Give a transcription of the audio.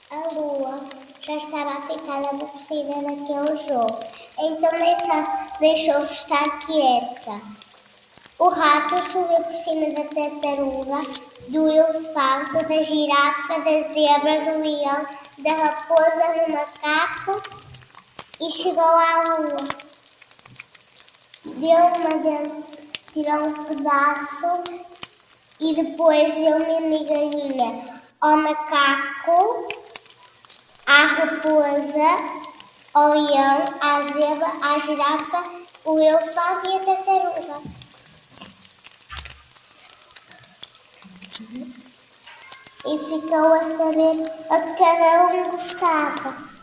A lua já estava a ficar aborrecida daquele jogo, então deixou-se estar quieta. O rato subiu por cima da tartaruga, do elefante, da girafa, da zebra, do leão, da raposa, do macaco e chegou à lua. Tirou um pedaço e depois deu uma migalhinha ao macaco, à raposa, ao leão, à zebra, à girafa, o elefante e a tartaruga. E ficou a saber a que cada um gostava.